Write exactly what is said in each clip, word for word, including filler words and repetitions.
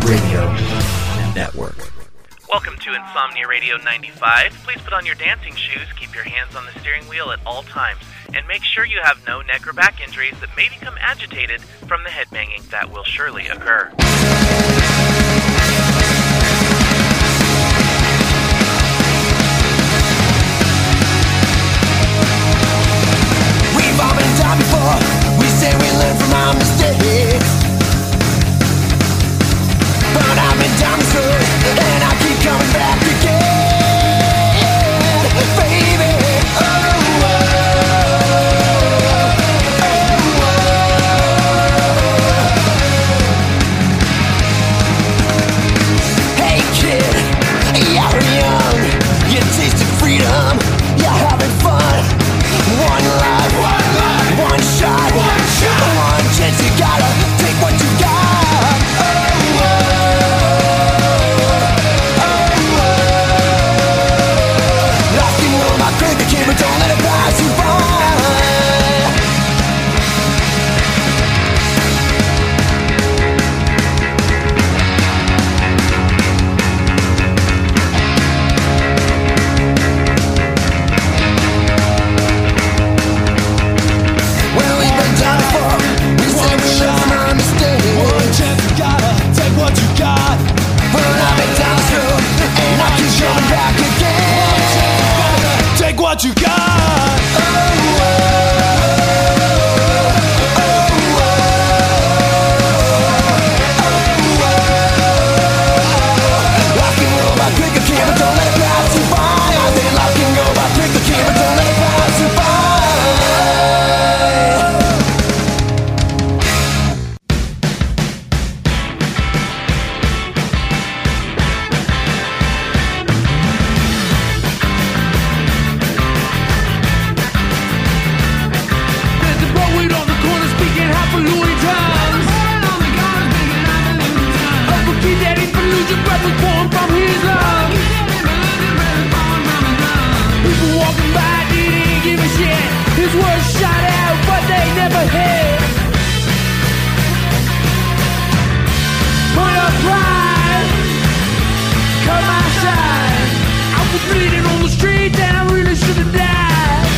Radio Network. Welcome to Insomnia Radio ninety-five. Please put on your dancing shoes, keep your hands on the steering wheel at all times, and make sure you have no neck or back injuries that may become agitated from the headbanging that will surely occur. We've all been down before. We say we learn from our mistakes, but I've been down this road and I keep coming back again, baby. Oh, oh, oh, oh. Hey kid, you're young, you tasted freedom, you're having fun. One life, one life, one shot, one shot, one chance. You gotta take what you got. Oh, oh, oh, oh. Lost in all my crazy kid, but don't let it pass you by. What you got? But I've been down through and I keep coming back again. Take what you got. Oh, oh, oh, oh, oh, oh. Lock and roll by quick, I can't, but don't let it pass you by. I say lock and roll by quick, I can't, but don't let it pass you by. His words shot out, but they never hit. Point of pride, come outside. I was bleeding on the street, and I really should have died.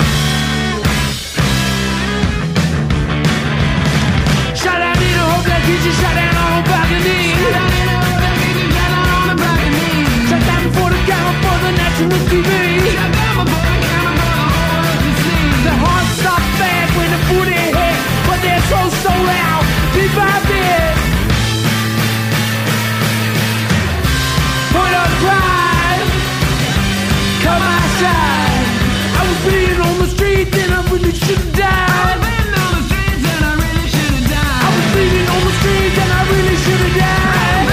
Shot out in a hope that teacher shot down on a balcony. Shot down before the camera for the national T V. The heart stopped fast when the booty hit, but they're so, so loud, bit by bit. Point of pride, come outside. I was bleeding on the street, and I really should have died. I was bleeding on the streets, and I really should have died. I was bleeding on the streets, and I really should have died.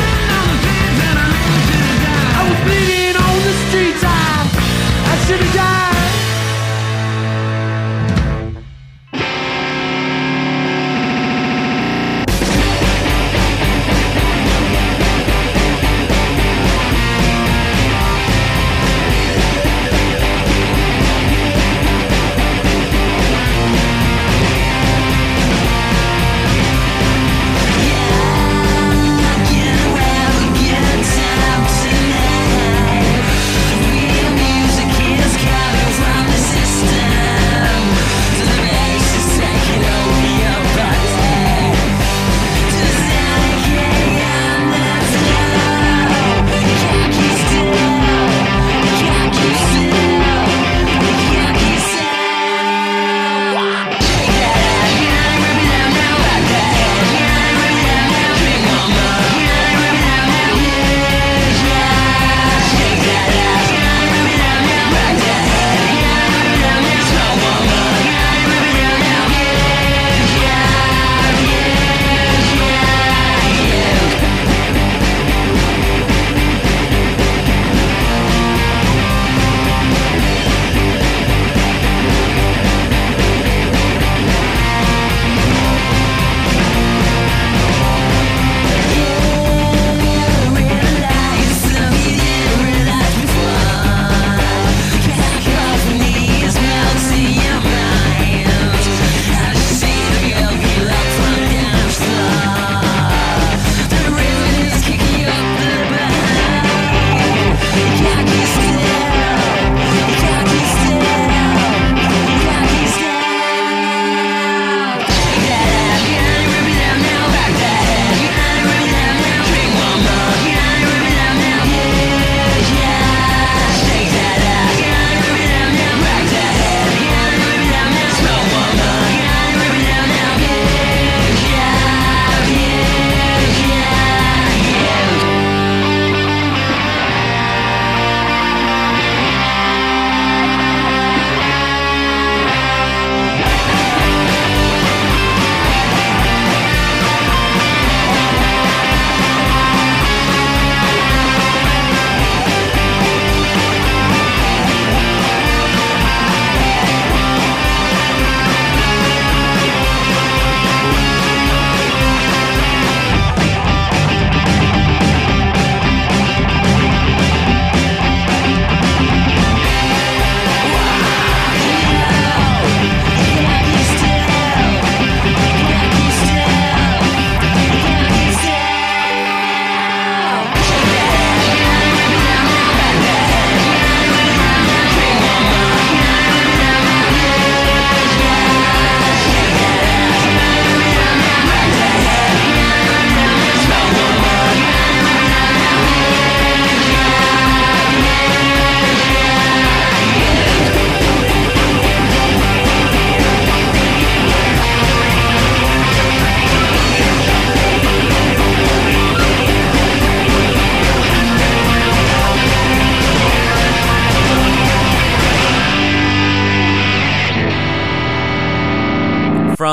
I was bleeding on the streets, I, I should have died.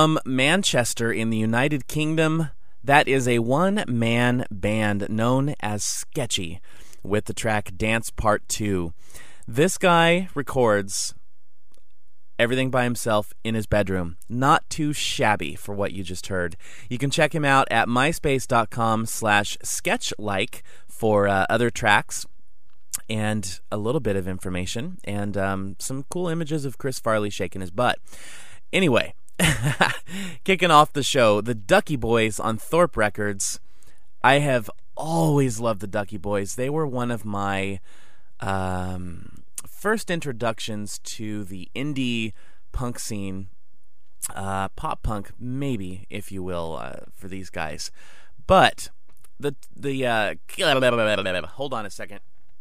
From Manchester in the United Kingdom, that is a one-man band known as Sketchy, with the track Dance Part two. This guy records everything by himself in his bedroom. Not too shabby for what you just heard. You can check him out at myspace.com slash sketchlike for uh, other tracks and a little bit of information and um, some cool images of Chris Farley shaking his butt. Anyway, kicking off the show, the Ducky Boys on Thorpe Records. I have always loved the Ducky Boys. They were one of my um, first introductions to the indie punk scene, uh, pop punk, maybe, if you will, uh, for these guys. But the the uh, hold on a second.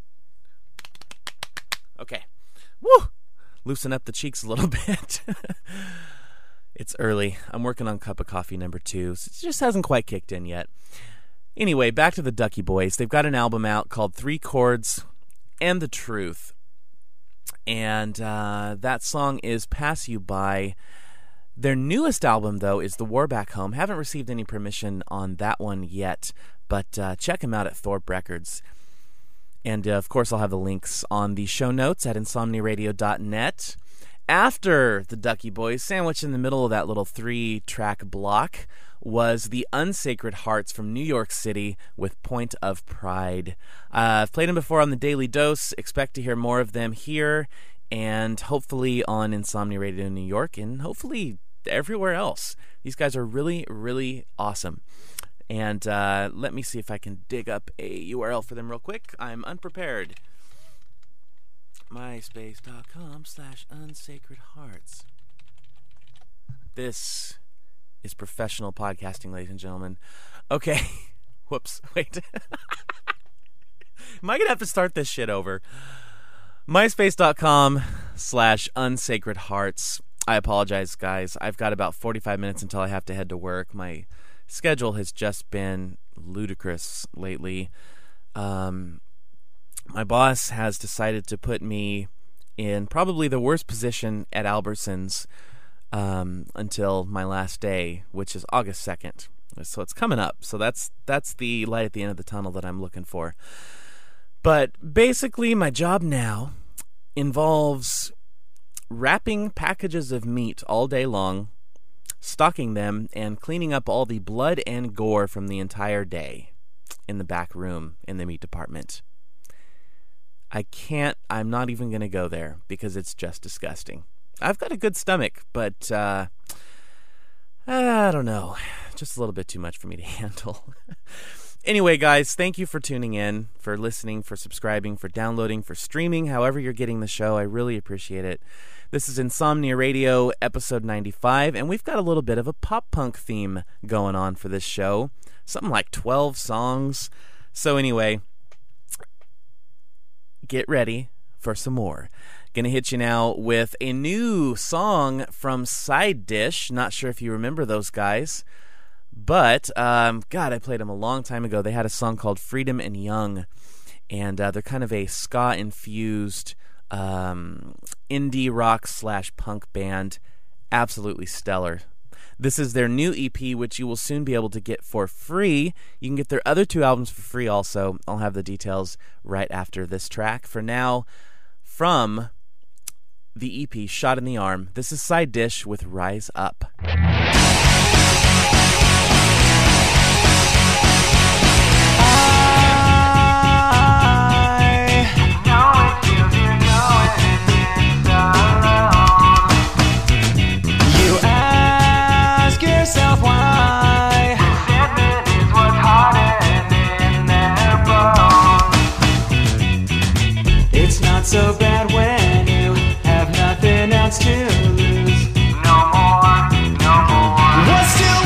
Okay, woo, loosen up the cheeks a little bit. It's early. I'm working on cup of coffee number two. So it just hasn't quite kicked in yet. Anyway, back to the Ducky Boys. They've got an album out called Three Chords and the Truth. And uh, that song is Pass You By. Their newest album, though, is The War Back Home. Haven't received any permission on that one yet, but uh, check them out at Thorpe Records. And, uh, of course, I'll have the links on the show notes at insomnia radio dot net. After the Ducky Boys, sandwiched in the middle of that little three-track block, was the Unsacred Hearts from New York City with Point of Pride. Uh, I've played them before on the Daily Dose. Expect to hear more of them here and hopefully on Insomnia Radio New York and hopefully everywhere else. These guys are really, really awesome. And uh, let me see if I can dig up a U R L for them real quick. I'm unprepared. myspace.com slash unsacred hearts. This is professional podcasting, ladies and gentlemen. Okay. Whoops. Wait. Am I going to have to start this shit over? myspace.com slash unsacred hearts. I apologize, guys. I've got about forty-five minutes until I have to head to work. My schedule has just been ludicrous lately. Um... My boss has decided to put me in probably the worst position at Albertsons um, until my last day, which is August second. So it's coming up. So that's that's the light at the end of the tunnel that I'm looking for. But basically, my job now involves wrapping packages of meat all day long, stocking them, and cleaning up all the blood and gore from the entire day in the back room in the meat department. I can't, I'm not even going to go there because it's just disgusting. I've got a good stomach, but uh, I don't know. Just a little bit too much for me to handle. Anyway, guys, thank you for tuning in, for listening, for subscribing, for downloading, for streaming, however you're getting the show. I really appreciate it. This is Insomnia Radio, episode ninety-five, and we've got a little bit of a pop-punk theme going on for this show. Something like twelve songs. So anyway, get ready for some more. Gonna hit you now with a new song from Side Dish. Not sure if you remember those guys, but um, God, I played them a long time ago. They had a song called Freedom and Young, and uh, they're kind of a ska-infused um, indie rock slash punk band. Absolutely stellar. This is their new E P, which you will soon be able to get for free. You can get their other two albums for free also. I'll have the details right after this track. For now, from the E P, Shot in the Arm, this is Side Dish with Rise Up. Yourself why resentment is what's hardened in their bones. It's not so bad when you have nothing else to lose. No more, no more. What's still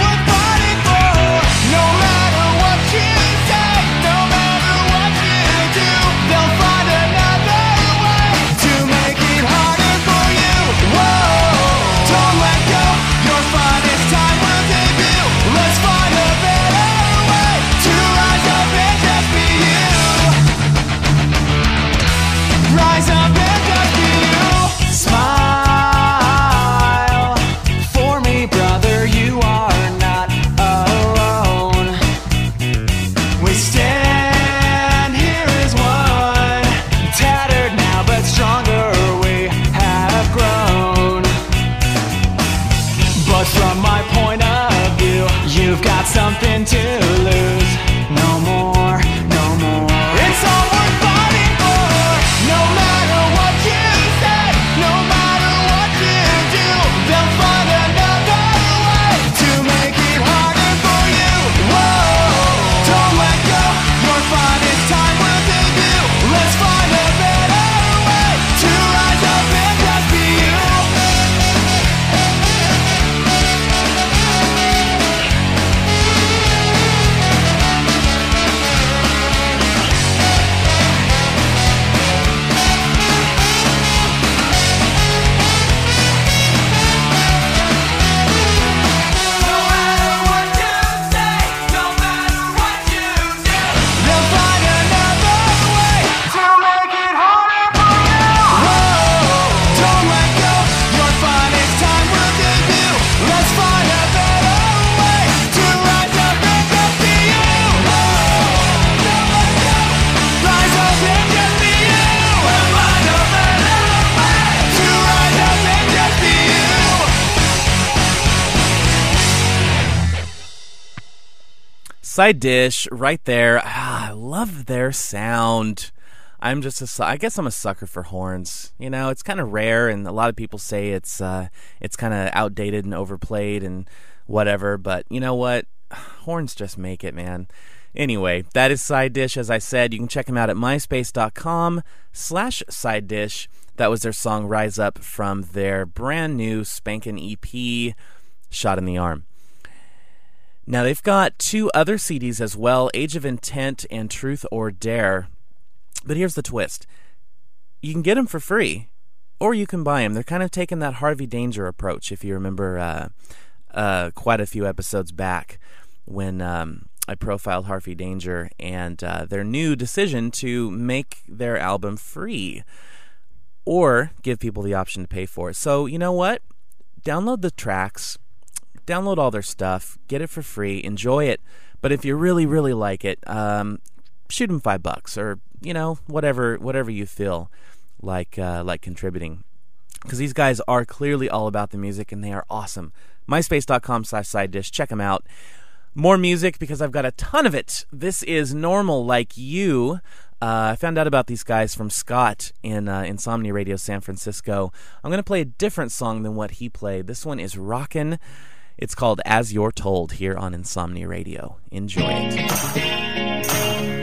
Side Dish, right there. Ah, I love their sound. I'm just a, su- I guess I'm a sucker for horns. You know, it's kind of rare, and a lot of people say it's uh, it's kind of outdated and overplayed and whatever. But you know what? Horns just make it, man. Anyway, that is Side Dish. As I said, you can check them out at myspace.com slash side dish. That was their song Rise Up from their brand new spankin' E P, Shot in the Arm. Now, they've got two other C Ds as well, Age of Intent and Truth or Dare. But here's the twist. You can get them for free, or you can buy them. They're kind of taking that Harvey Danger approach, if you remember uh, uh, quite a few episodes back when um, I profiled Harvey Danger and uh, their new decision to make their album free or give people the option to pay for it. So, you know what? Download the tracks, download all their stuff, get it for free, enjoy it. But if you really, really like it, um, shoot them five bucks or, you know, whatever whatever you feel like uh, like contributing. Because these guys are clearly all about the music, and they are awesome. myspace.com slash side dish. Check them out. More music, because I've got a ton of it. This is Normal Like You. Uh, I found out about these guys from Scott in uh, Insomnia Radio San Francisco. I'm going to play a different song than what he played. This one is rockin'. It's called As You're Told here on Insomnia Radio. Enjoy it.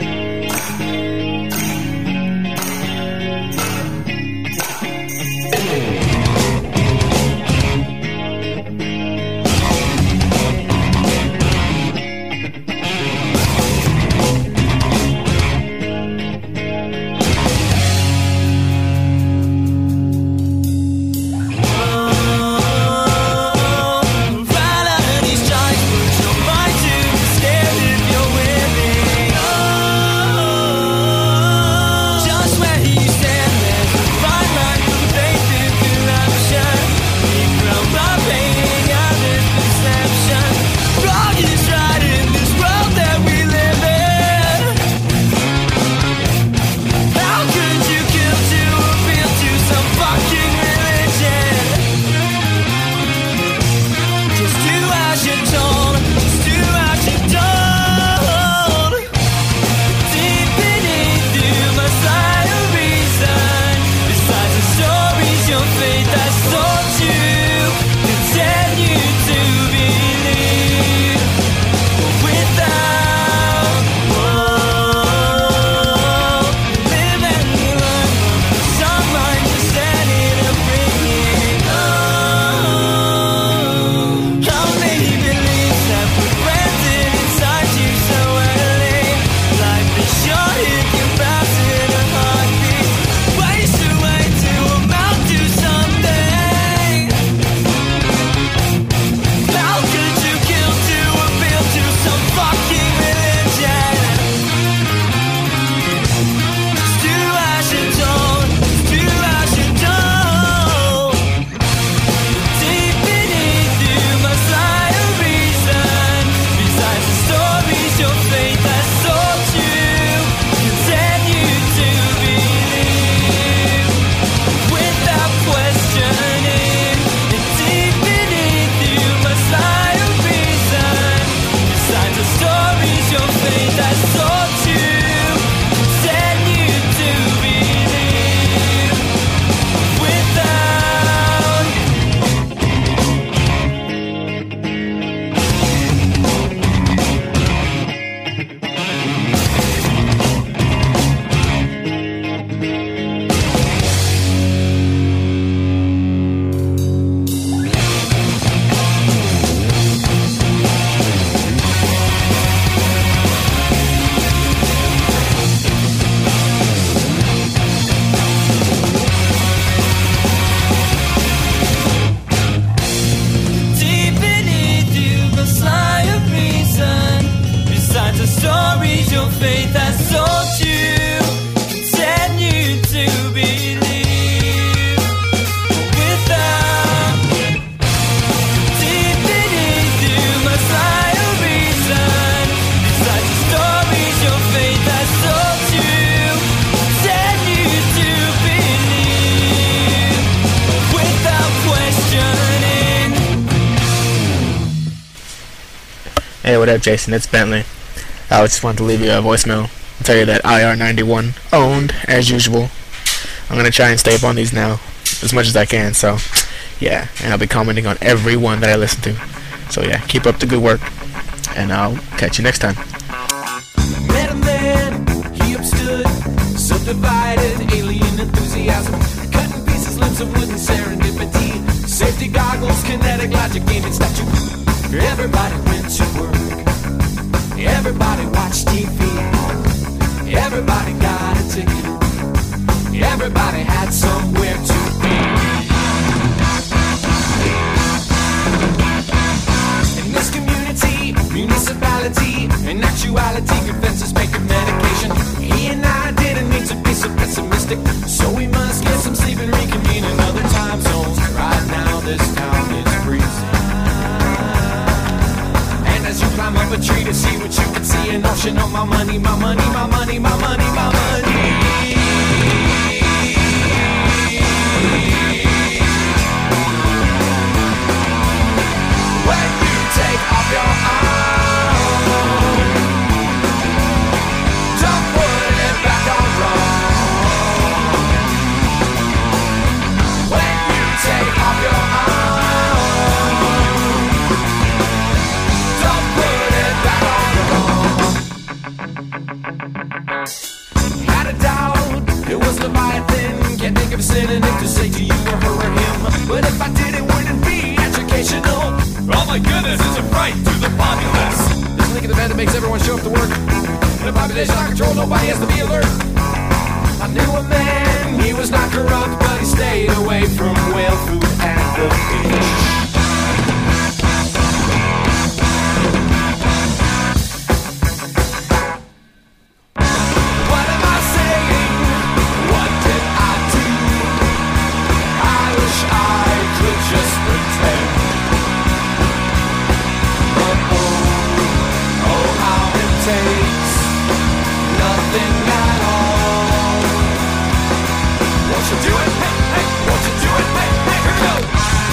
Hey, what up, Jason? It's Bentley. I just wanted to leave you a voicemail and tell you that I R ninety-one owned as usual. I'm gonna try and stay up on these now as much as I can. So yeah, and I'll be commenting on every one that I listen to. So yeah, keep up the good work, and I'll catch you next time. Met a man, he upstood, subdivided, alien enthusiasm, cutting pieces, limbs of wood and serendipity, safety goggles, kinetic logic, gaming statue. Everybody went to work, everybody watched T V, everybody got a ticket, everybody had somewhere to be. In this community, municipality, in actuality, confesses making medication. He and I didn't mean to be so pessimistic, so we must get some sleep and reconvene in other time zones. Right now this town is freezing, and as you climb up a tree to see what you can see, an ocean of my money, my money, my money, my money, my money. When you take off your arm, don't put it back on wrong. When you take off your arm, don't put it back on wrong. Had a doubt, it was Leviathan. Can't think of a synonym to say to you or her or him, but if I did, it wouldn't be educational. Oh my goodness, it's a fright to the populace. This link in the band that makes everyone show up to work. In a population out of control, nobody has to be alert. I knew a man, he was not corrupt, but he stayed away from whale food and the fish. What am I saying? What did I do? I wish I could just pretend. Takes nothing at all. Won't you do it? Hey, hey, won't you do it? Hey, hey, here we go.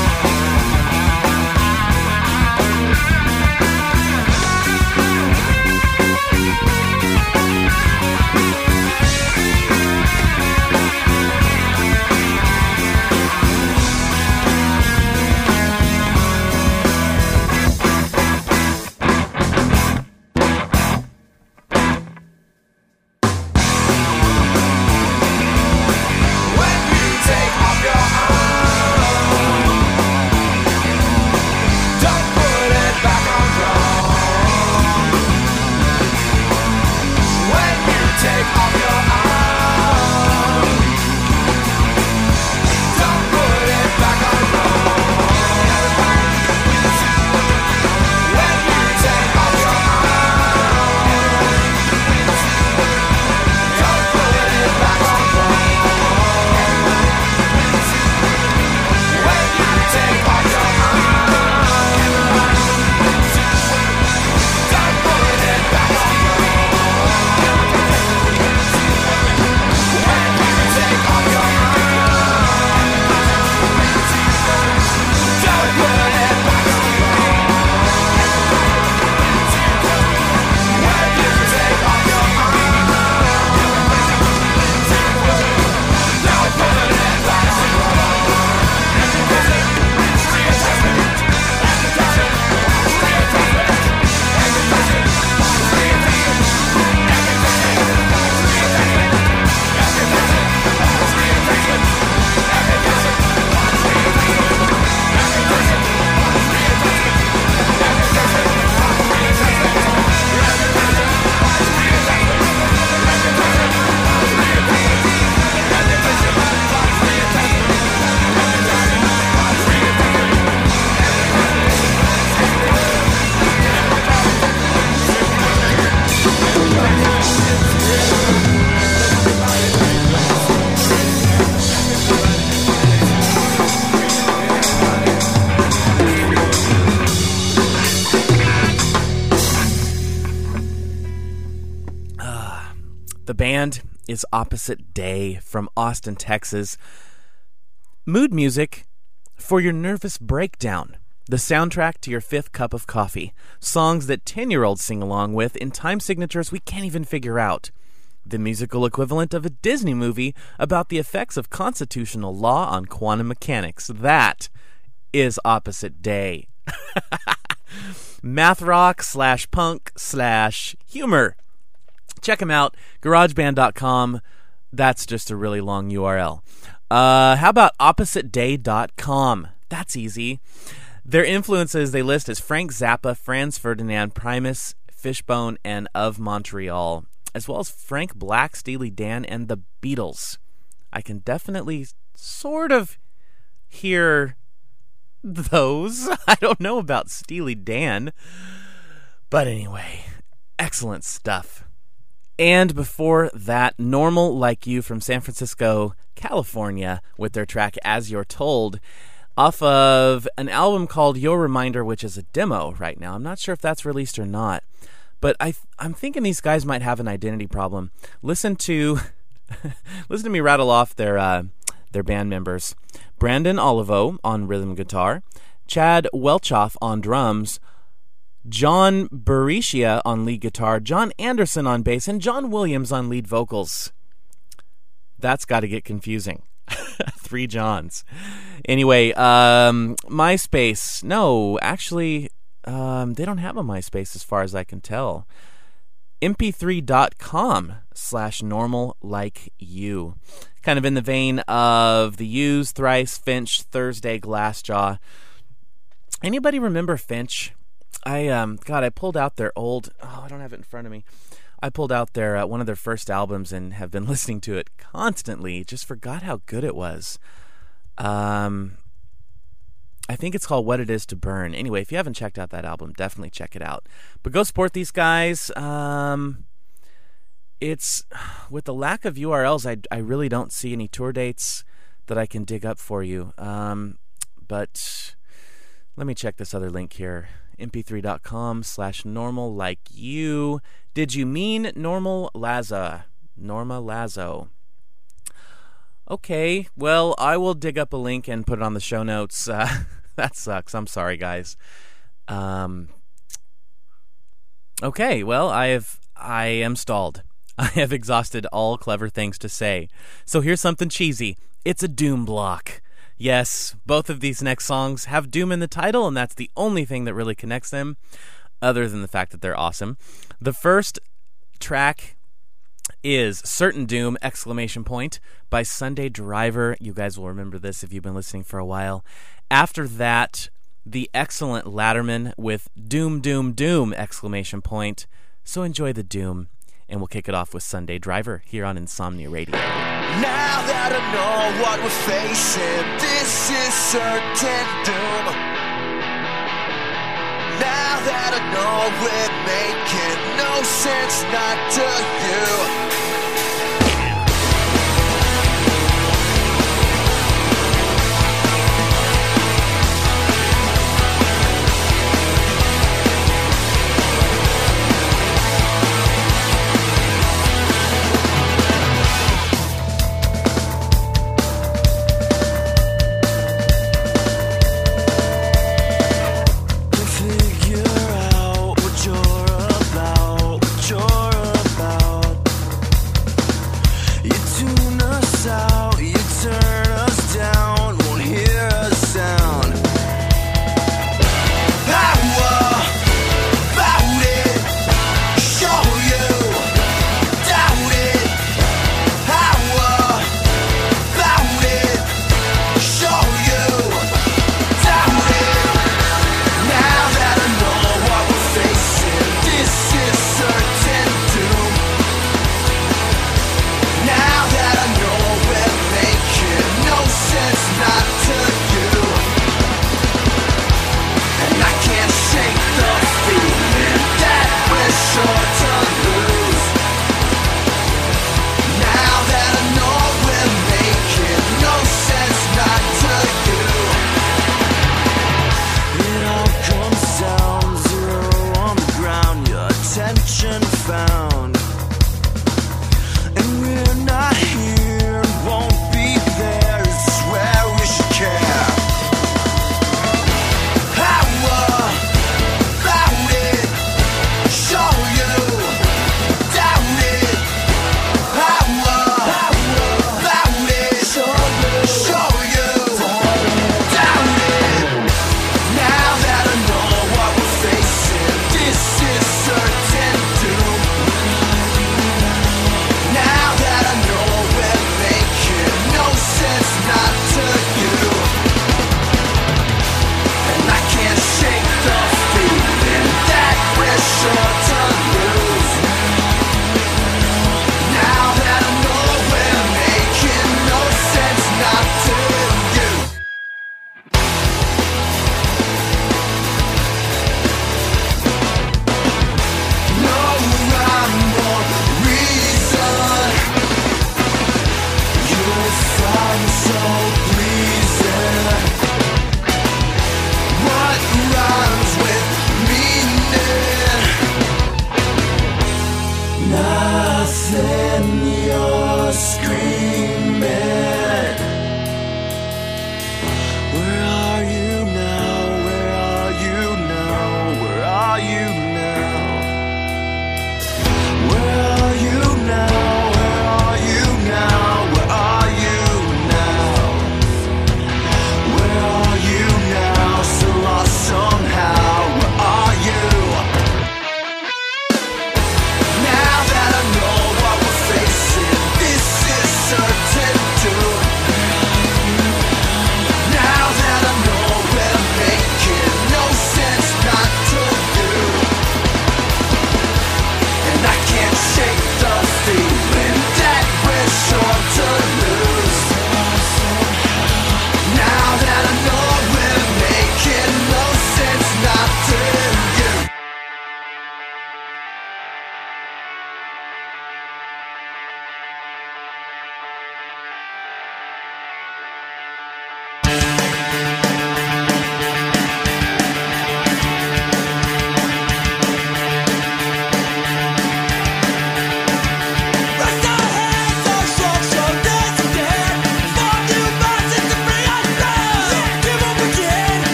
The band is Opposite Day from Austin, Texas. Mood music for your nervous breakdown. the soundtrack to your fifth cup of coffee, songs that ten-year-olds sing along with in time signatures we can't even figure out, the musical equivalent of a Disney movie about the effects of constitutional law on quantum mechanics. That is Opposite Day. Math rock slash punk slash humor. Check them out, garage band dot com. That's just a really long U R L. Uh, how about opposite day dot com? That's easy. Their influences they list as Frank Zappa, Franz Ferdinand, Primus, Fishbone, and Of Montreal, as well as Frank Black, Steely Dan, and the Beatles. I can definitely sort of hear those. I don't know about Steely Dan. But anyway, excellent stuff. And before that, Normal Like You from San Francisco, California, with their track As You're Told, off of an album called Your Reminder, which is a demo right now. I'm not sure if that's released or not. But I, I'm thinking these guys might have an identity problem. Listen to listen to me rattle off their uh, their band members. Brandon Olivo on rhythm guitar, Chad Welchoff on drums, John Baricia on lead guitar, John Anderson on bass, and John Williams on lead vocals. That's got to get confusing. Three Johns. Anyway, um, MySpace. No, actually, um, they don't have a MySpace as far as I can tell. M P three dot com slash normal like you. Kind of in the vein of the Used, Thrice, Finch, Thursday, Glassjaw. Anybody remember Finch? I um God, I pulled out their old. Oh, I don't have it in front of me. I pulled out their uh, one of their first albums and have been listening to it constantly. Just forgot how good it was. Um, I think it's called What It Is to Burn. Anyway, if you haven't checked out that album, definitely check it out. But go support these guys. Um, it's with the lack of U R Ls, I I really don't see any tour dates that I can dig up for you. Um, but let me check this other link here. M P three dot com slash normal like you. Did you mean Normal Laza? Norma Lazo. Okay, well, I will dig up a link and put it on the show notes. Uh, that sucks. I'm sorry, guys. Um. Okay, well, I have I am stalled. I have exhausted all clever things to say. So here's something cheesy. It's a doom block. Yes, both of these next songs have doom in the title, and that's the only thing that really connects them, other than the fact that they're awesome. The first track is Certain Doom, exclamation point, by Sunday Driver. You guys will remember this if you've been listening for a while. After that, the excellent Latterman with Doom, Doom, Doom, exclamation point. So enjoy the doom, and we'll kick it off with Sunday Driver here on Insomnia Radio. Now that I know what we're facing, this is certain doom. Now that I know we're making no sense not to you. Figure out what you're about, what you're about.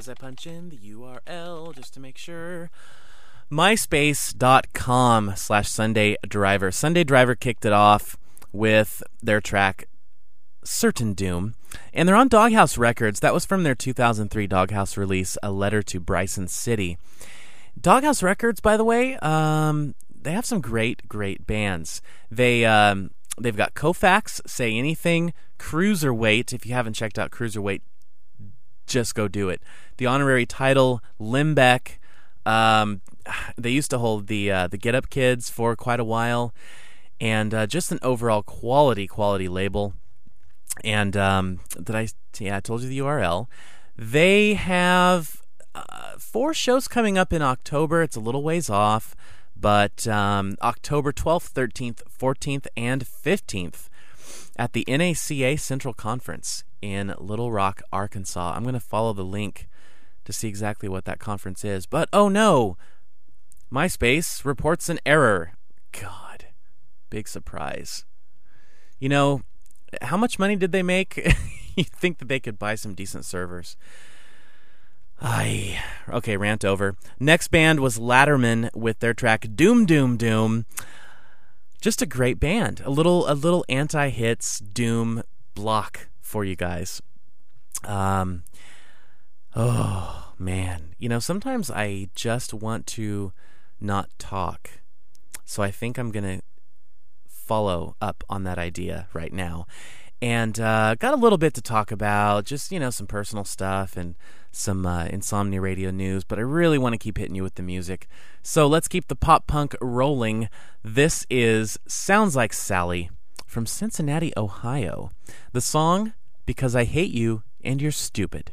as I punch in the U R L just to make sure. MySpace.com slash Sunday Driver. Sunday Driver kicked it off with their track Certain Doom, and they're on Doghouse Records. That was from their two thousand three Doghouse release, A Letter to Bryson City. Doghouse Records, by the way, um, they have some great, great bands. They, um, they've got Koufax, Say Anything, Cruiserweight. If you haven't checked out Cruiserweight, just go do it. The Honorary Title, Limbeck. Um, they used to hold the uh, the Get Up Kids for quite a while, and uh, just an overall quality, quality label. And um, did I? Yeah, I told you the U R L. They have uh, four shows coming up in October. It's a little ways off, but um, October twelfth, thirteenth, fourteenth, and fifteenth at the N A C A Central Conference in Little Rock, Arkansas. I'm going to follow the link to see exactly what that conference is. But oh no, MySpace reports an error. God, big surprise. You know, how much money did they make? You'd think that they could buy some decent servers. Aye. Okay, rant over. Next band was Latterman with their track Doom Doom Doom. Just a great band. A little a little anti-hits doom block for you guys. Um oh man. You know, sometimes I just want to not talk. So I think I'm gonna follow up on that idea right now. And uh, got a little bit to talk about, just, you know, some personal stuff and some uh, Insomnia Radio news, but I really want to keep hitting you with the music. So let's keep the pop punk rolling. This is Sounds Like Sally from Cincinnati, Ohio. The song, Because I Hate You and You're Stupid.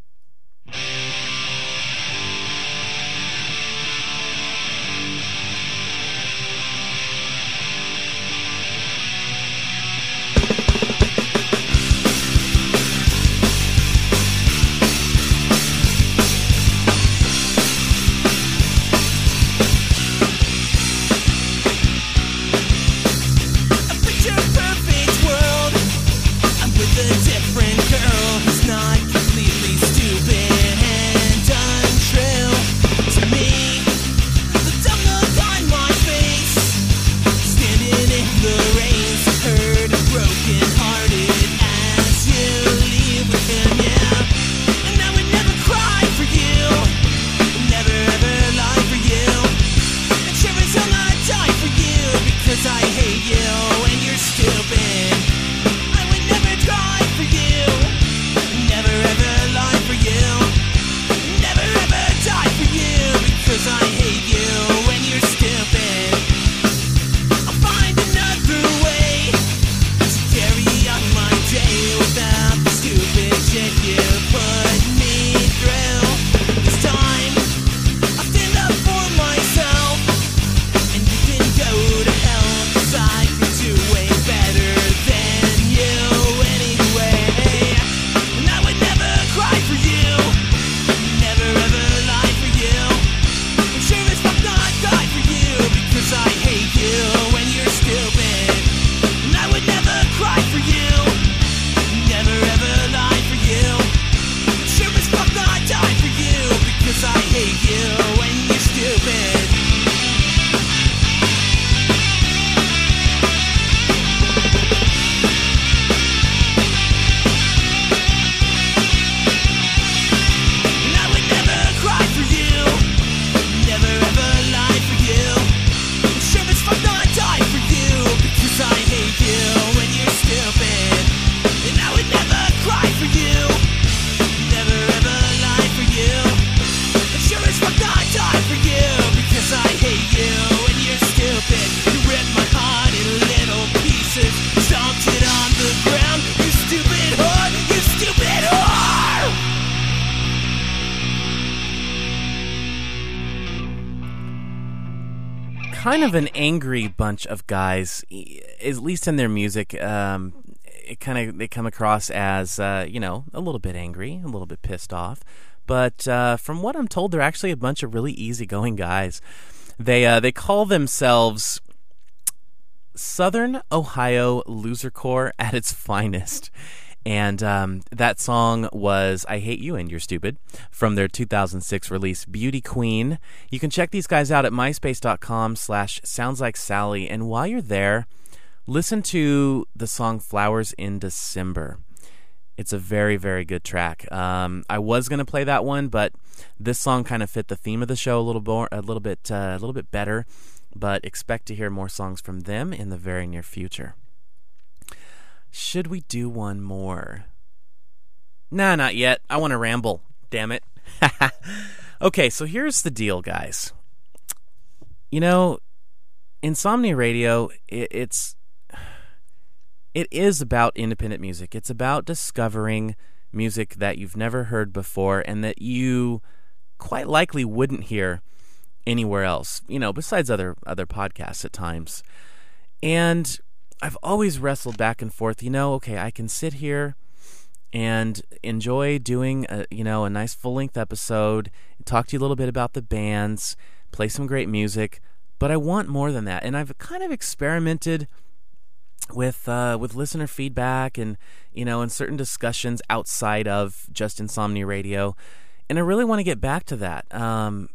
Kind of an angry bunch of guys, at least in their music. Um, it kind of they come across as uh, you know, a little bit angry, a little bit pissed off. But uh, from what I'm told, they're actually a bunch of really easygoing guys. They uh, they call themselves Southern Ohio Losercore at its finest. And um, that song was I Hate You and You're Stupid from their two thousand six release, Beauty Queen. You can check these guys out at myspace.com slash sounds like Sally. And while you're there, listen to the song Flowers in December. It's a very, very good track. Um, I was going to play that one, but this song kind of fit the theme of the show a little more, a little bit, uh, a little bit better. But expect to hear more songs from them in the very near future. Should we do one more? Nah, not yet. I want to ramble. Damn it. Okay, so here's the deal, guys. You know, Insomnia Radio, it, it's it is about independent music. It's about discovering music that you've never heard before and that you quite likely wouldn't hear anywhere else, you know, besides other other podcasts at times. And I've always wrestled back and forth, you know, okay, I can sit here and enjoy doing a, you know, a nice full-length episode, talk to you a little bit about the bands, play some great music, but I want more than that. And I've kind of experimented with uh, with listener feedback and, you know, and certain discussions outside of just Insomnia Radio. And I really want to get back to that. Um,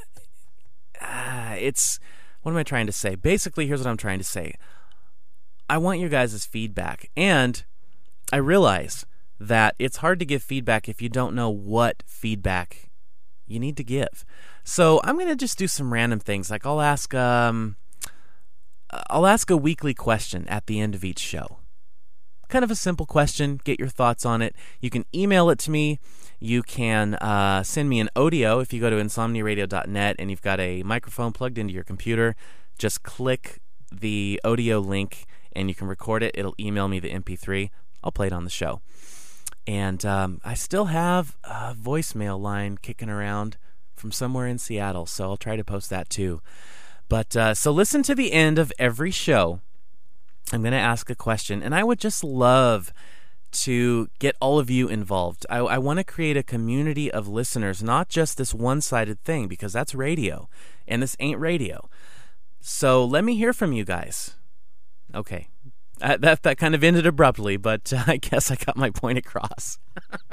uh, it's, what am I trying to say? Basically, here's what I'm trying to say. I want your guys' feedback. And I realize that it's hard to give feedback if you don't know what feedback you need to give. So I'm going to just do some random things. Like I'll ask... Um, I'll ask a weekly question at the end of each show. Kind of a simple question. Get your thoughts on it. You can email it to me. You can uh, send me an audio if you go to insomnia radio dot net and you've got a microphone plugged into your computer. Just click the audio link and you can record it. It'll email me the M P three. I'll play it on the show. And um, I still have a voicemail line kicking around from somewhere in Seattle, so I'll try to post that too. But uh, so listen to the end of every show. I'm going to ask a question, and I would just love to get all of you involved. I, I want to create a community of listeners, not just this one-sided thing, because that's radio, and this ain't radio. So let me hear from you guys. Okay, uh, that that kind of ended abruptly, but uh, I guess I got my point across.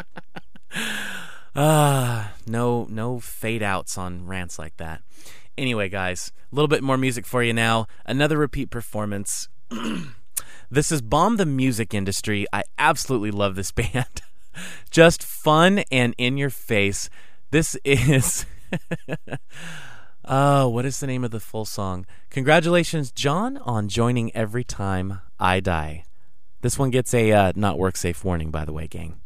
Ah, uh, no, no fade outs on rants like that. Anyway, guys, a little bit more music for you now. Another repeat performance. This is Bomb the Music Industry. I absolutely love this band. Just fun and in your face. This is... Oh, what is the name of the full song? Congratulations, John, on joining Every Time I Die. This one gets a uh, not work safe warning, by the way, gang.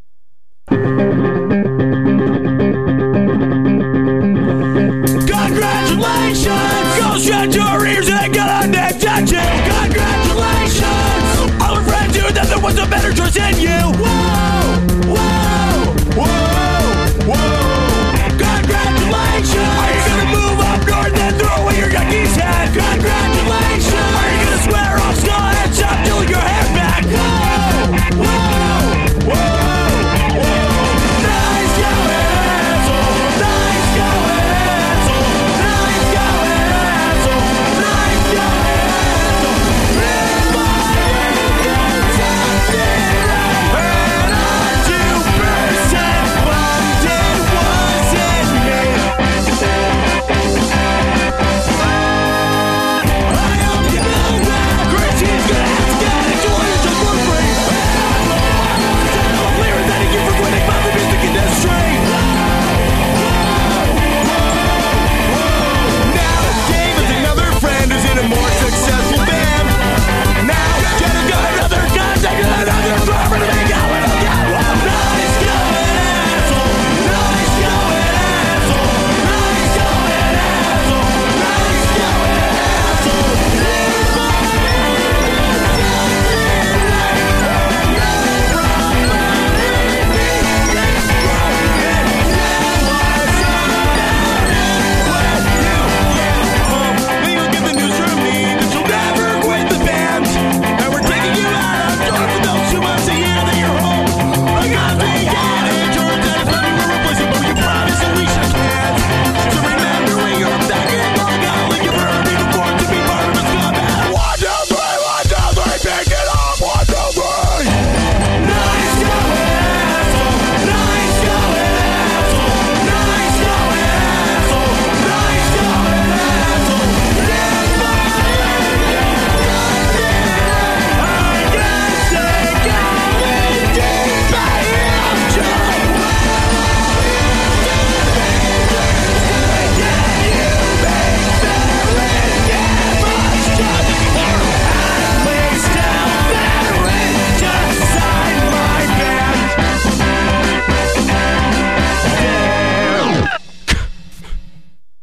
Congratulations! Go shut your ears and get on that tattoo! Congratulations! All our friends knew that there was a better choice in you! Whoa! Whoa! Whoa! Whoa! Congratulations! Are you gonna move up north and throw away your yucky's head? Congratulations! Are you gonna swear off skull and chop till your hair back? Whoa! Whoa! Whoa! And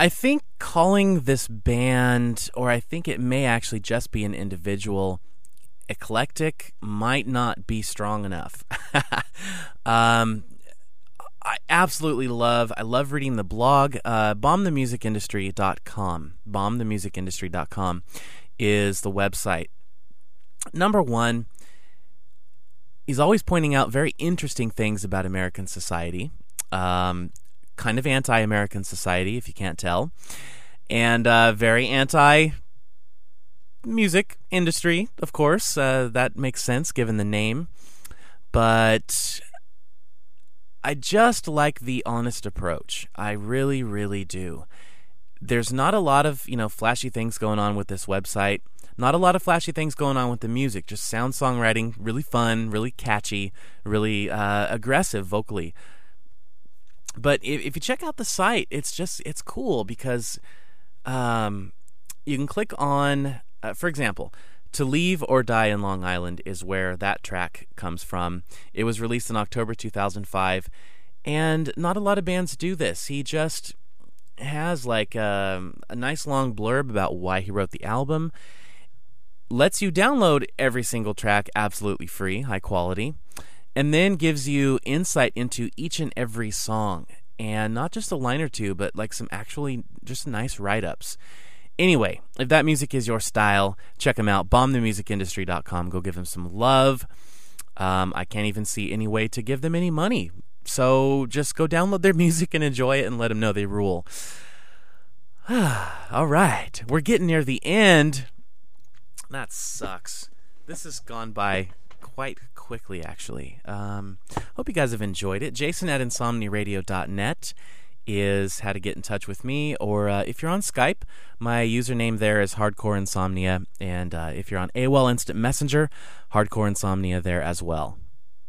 I think calling this band, or I think it may actually just be an individual, eclectic might not be strong enough. um, I absolutely love, I love reading the blog. Uh, bomb the music industry dot com. bomb the music industry dot com is the website. Number one, he's always pointing out very interesting things about American society. Um, kind of anti-American society, if you can't tell. And uh, very anti-music industry, of course. Uh, that makes sense given the name. But I just like the honest approach. I really, really do. There's not a lot of, you know, flashy things going on with this website. Not a lot of flashy things going on with the music. Just sound songwriting, really fun, really catchy, really uh, aggressive vocally. But if, if you check out the site, it's just, it's cool because um, you can click on, uh, for example, To Leave or Die in Long Island is where that track comes from. It was released in October two thousand five, and not a lot of bands do this. He just has like a, a nice long blurb about why he wrote the album, lets you download every single track absolutely free, high quality, and then gives you insight into each and every song, and not just a line or two, but like some actually just nice write-ups. Anyway, if that music is your style, check him out, bomb the music industry dot com. Go give him some love. Um, I can't even see any way to give them any money. So just go download their music and enjoy it and let them know they rule. All right, we're getting near the end. That sucks. This has gone by quite quickly, actually. Um, hope you guys have enjoyed it. Jason at insomnia radio dot net is how to get in touch with me, or uh, if you're on Skype, my username there is Hardcore Insomnia, and uh, if you're on A O L Instant Messenger, Hardcore Insomnia there as well.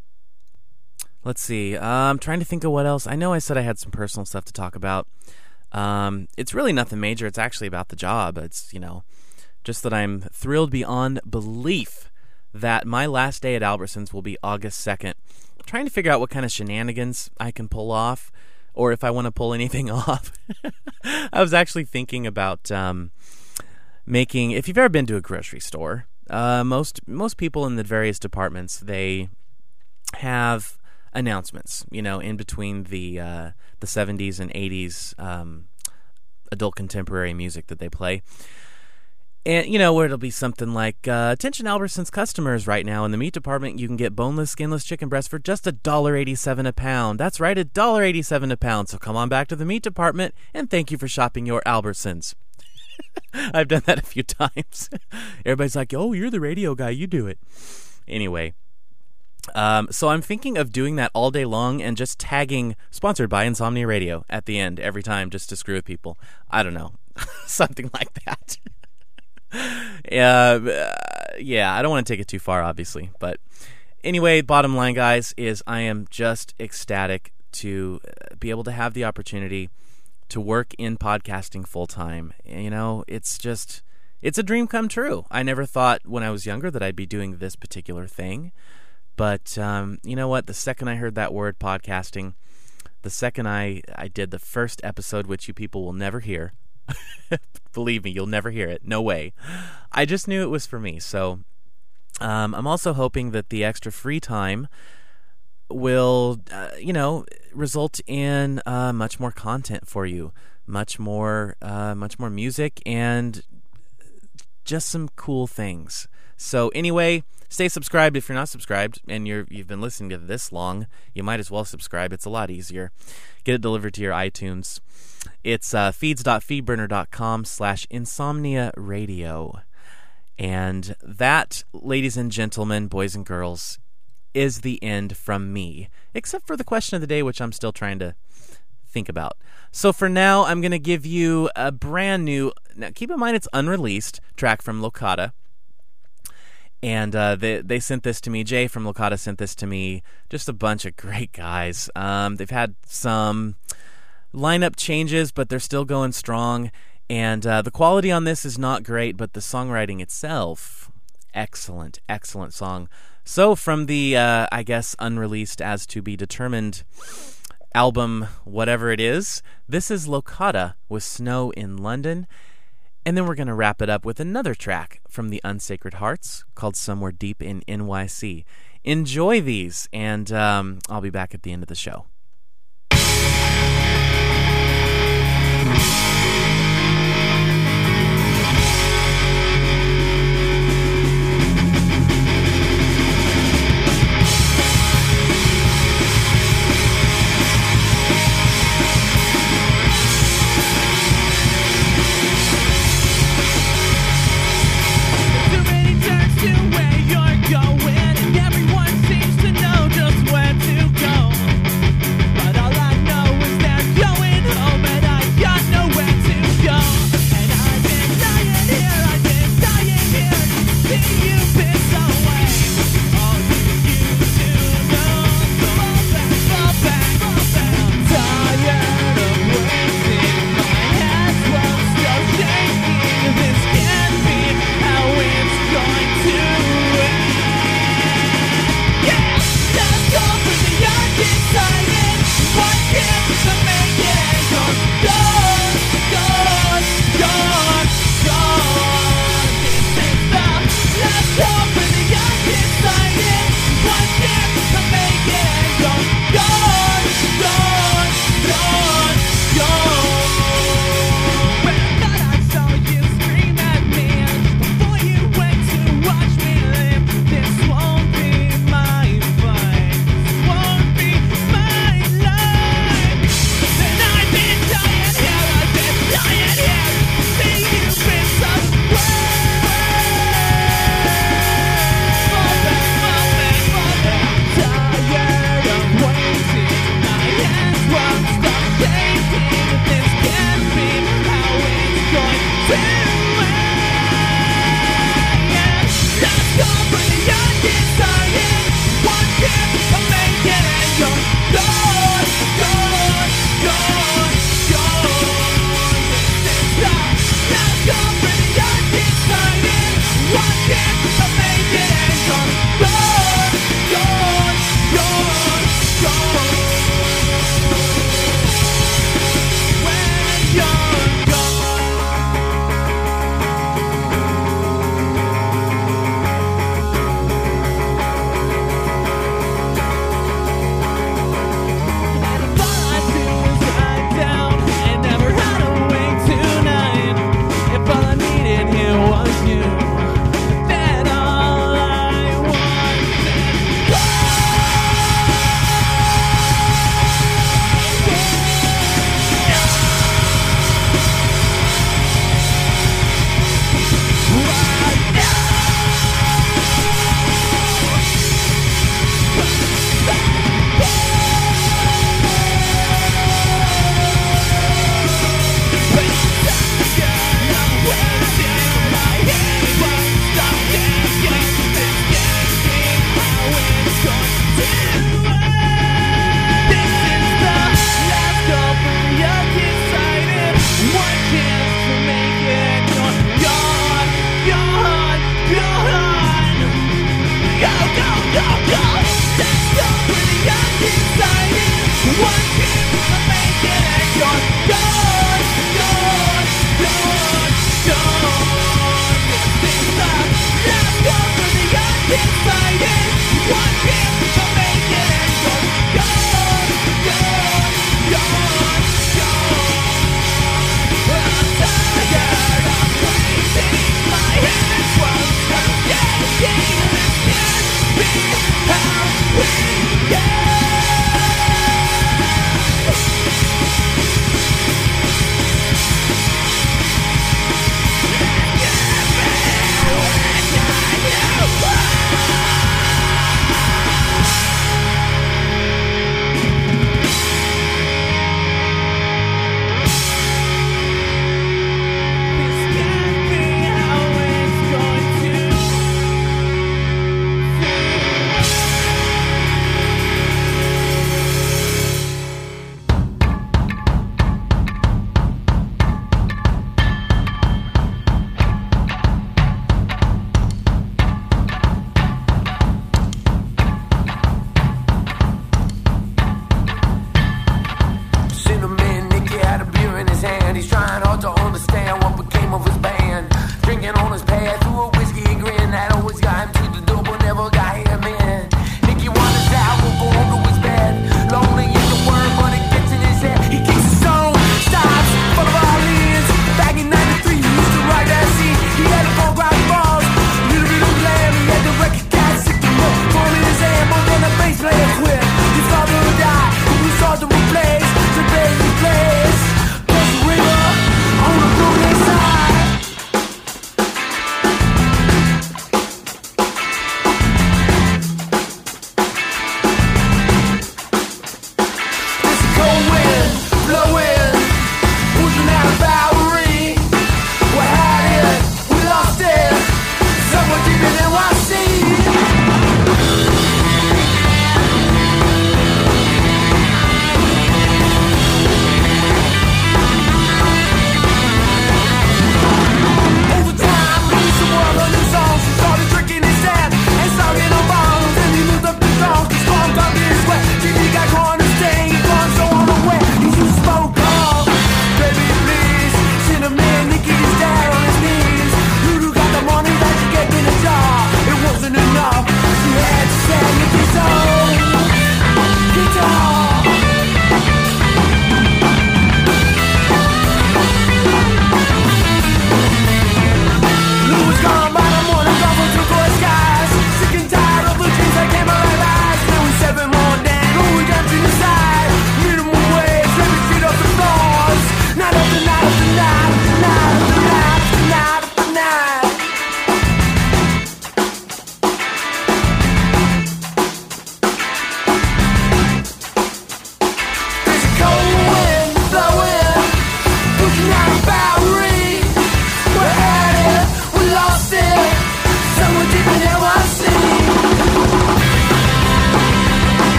Let's see. Uh, I'm trying to think of what else. I know I said I had some personal stuff to talk about. Um, it's really nothing major. It's actually about the job. It's, you know, just that I'm thrilled beyond belief that my last day at Albertsons will be August second. I'm trying to figure out what kind of shenanigans I can pull off, or if I want to pull anything off. I was actually thinking about um, making, if you've ever been to a grocery store, uh, most most people in the various departments, they have announcements, you know, in between the uh, the seventies and eighties um, adult contemporary music that they play. And, you know, where it'll be something like, uh, attention Albertsons customers right now in the meat department, you can get boneless, skinless chicken breast for just one dollar eighty-seven a pound. That's right, one dollar eighty-seven a pound. So come on back to the meat department, and thank you for shopping your Albertsons. I've done that a few times. Everybody's like, oh, you're the radio guy, you do it. Anyway, um, so I'm thinking of doing that all day long and just tagging sponsored by Insomnia Radio at the end every time just to screw with people. I don't know. Something like that. Uh, yeah, I don't want to take it too far, obviously. But anyway, bottom line, guys, is I am just ecstatic to be able to have the opportunity to work in podcasting full time. You know, it's just, it's a dream come true. I never thought when I was younger that I'd be doing this particular thing. But um, you know what? The second I heard that word, podcasting, the second I, I did the first episode, which you people will never hear, believe me, you'll never hear it. No way. I just knew it was for me. So um, I'm also hoping that the extra free time will, uh, you know, result in uh, much more content for you, much more, uh, much more music, and just some cool things. So anyway, stay subscribed if you're not subscribed, and you're you've been listening to this long. You might as well subscribe. It's a lot easier. Get it delivered to your iTunes. It's uh, feeds.feedburner.com slash insomnia radio. And that, ladies and gentlemen, boys and girls, is the end from me. Except for the question of the day, which I'm still trying to think about. So for now, I'm going to give you a brand new, now keep in mind it's unreleased, track from Locata. And uh, they they sent this to me. Jay from Locata sent this to me. Just a bunch of great guys. Um, they've had some lineup changes, but they're still going strong. And uh, the quality on this is not great, but the songwriting itself, excellent, excellent song. So from the, uh, I guess, unreleased as to be determined album, whatever it is. This is Locata with Snow in London. And then we're going to wrap it up with another track from the Unsacred Hearts called Somewhere Deep in N Y C. Enjoy these, and um, I'll be back at the end of the show. But all I know is they're going home, and I got nowhere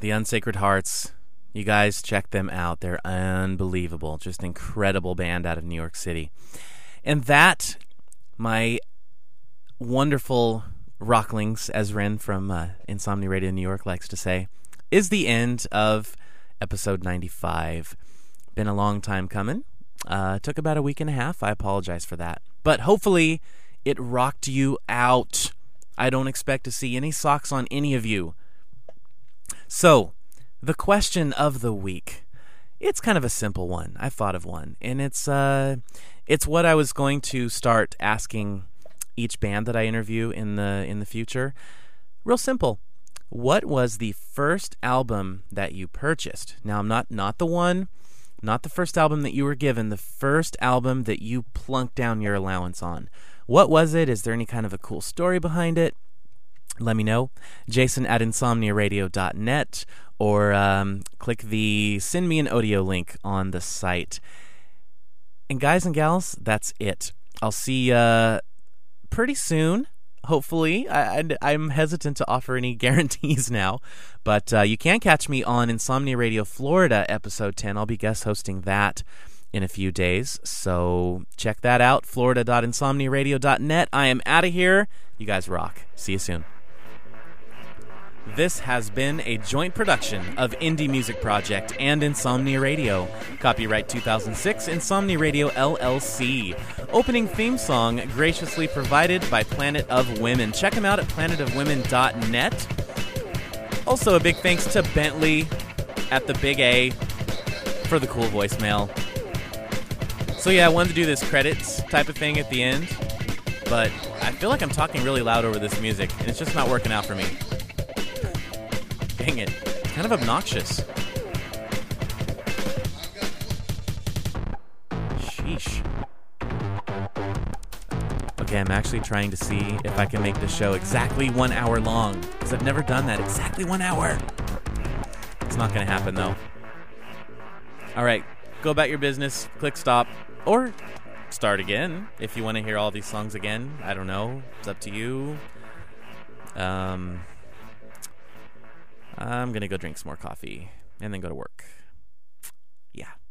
The Unsacred Hearts. You guys check them out. They're unbelievable. Just incredible band out of New York City. And that, my wonderful rocklings, as Ren from uh, Insomnia Radio New York likes to say, is the end of episode ninety-five. Been a long time coming. Uh, took about a week and a half. I apologize for that. But hopefully it rocked you out. I don't expect to see any socks on any of you. So, the question of the week. It's kind of a simple one. I thought of one. And it's uh, it's what I was going to start asking each band that I interview in the in the future. Real simple. What was the first album that you purchased? Now, I'm not not the one, not the first album that you were given, the first album that you plunked down your allowance on. What was it? Is there any kind of a cool story behind it? Let me know. Jason at insomnia radio dot net, or um, click the send me an audio link on the site. And guys and gals, that's it. I'll see you pretty soon, hopefully. I, I, I'm hesitant to offer any guarantees now, but uh, you can catch me on Insomnia Radio Florida episode ten. I'll be guest hosting that in a few days, so check that out, florida dot insomnia radio dot net. I am out of here. You guys rock. See you soon. This has been a joint production of Indie Music Project and Insomnia Radio. Copyright two thousand six, Insomnia Radio L L C. Opening theme song graciously provided by Planet of Women. Check them out at planet of women dot net. Also, a big thanks to Bentley at the Big A for the cool voicemail. So yeah, I wanted to do this credits type of thing at the end, but I feel like I'm talking really loud over this music, and it's just not working out for me. Dang it. It's kind of obnoxious. Sheesh. Okay, I'm actually trying to see if I can make the show exactly one hour long, because I've never done that. Exactly one hour. It's not going to happen, though. All right, go about your business, click stop, or start again if you want to hear all these songs again. I don't know. It's up to you. Um, I'm going to go drink some more coffee and then go to work. Yeah.